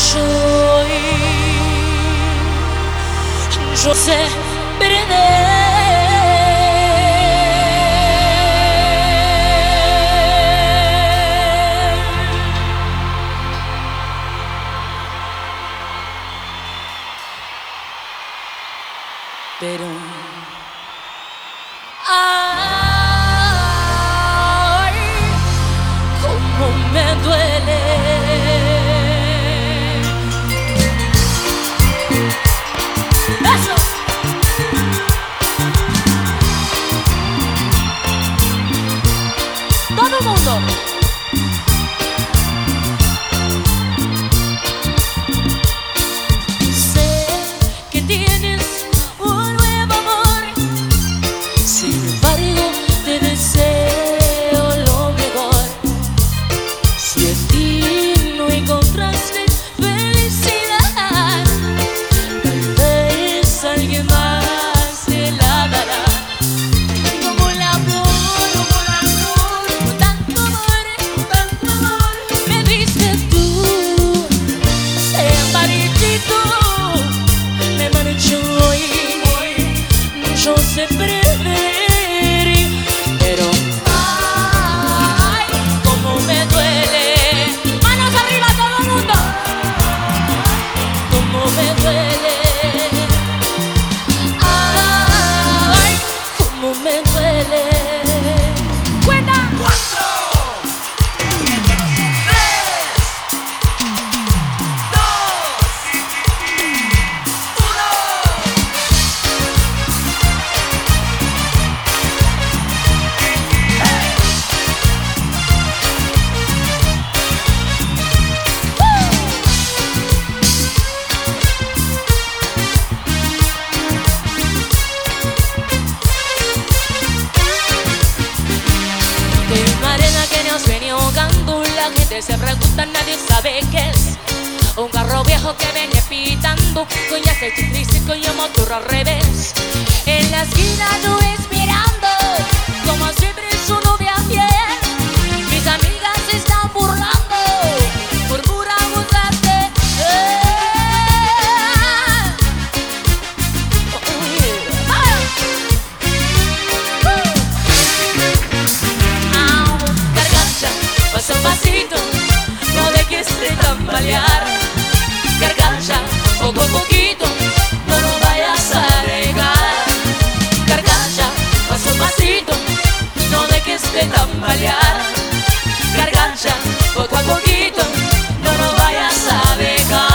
yo sé perder. Pero ay, cómo me duele. Eso. Todo el mundo. Sé que tienes un nuevo amor, sin embargo te deseo lo mejor. Si en ti no encontraste felicidad, tal vez alguien más te la dará. Como la flor, con tanto amor, me diste tú. Ese amarillito me marchó hoy. Yo sé perder, pero ay, cómo me duele. Manos arriba todo el mundo. Cómo me duele. Ay, cómo me duele. Cuenta. 4, 3, 2, 1. De una arena que nos venía ahogando, la gente se pregunta, nadie sabe qué es. Un carro viejo que viene pitando, con ya se triste con el motor al revés. En la esquina yo esperando, como siempre su novia fiel. Mis amigas se están burlando, murmura buscarte. Gargancha, paso a pasito, no dejes de tambalear. Gargancha, poco a poquito, no lo vayas a regar. Gargancha, paso a pasito, no dejes de tambalear. Gargancha, poco a poquito, no lo vayas a dejar.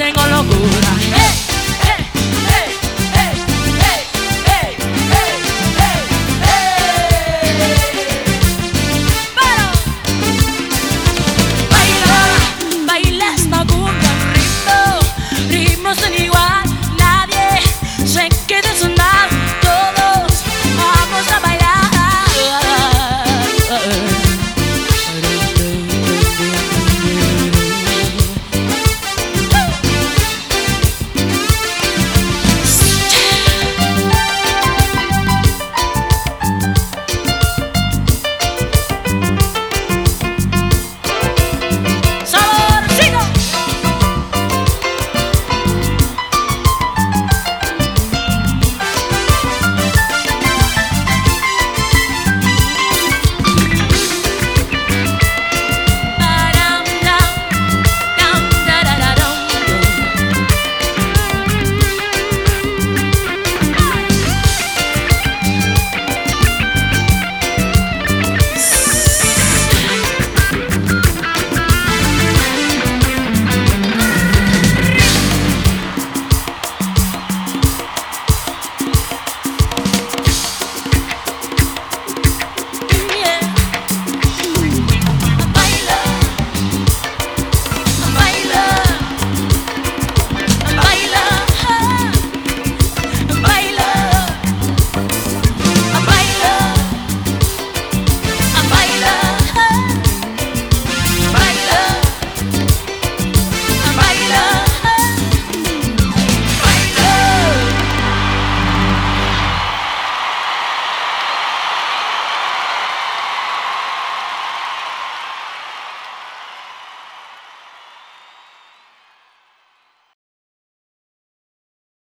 tengo los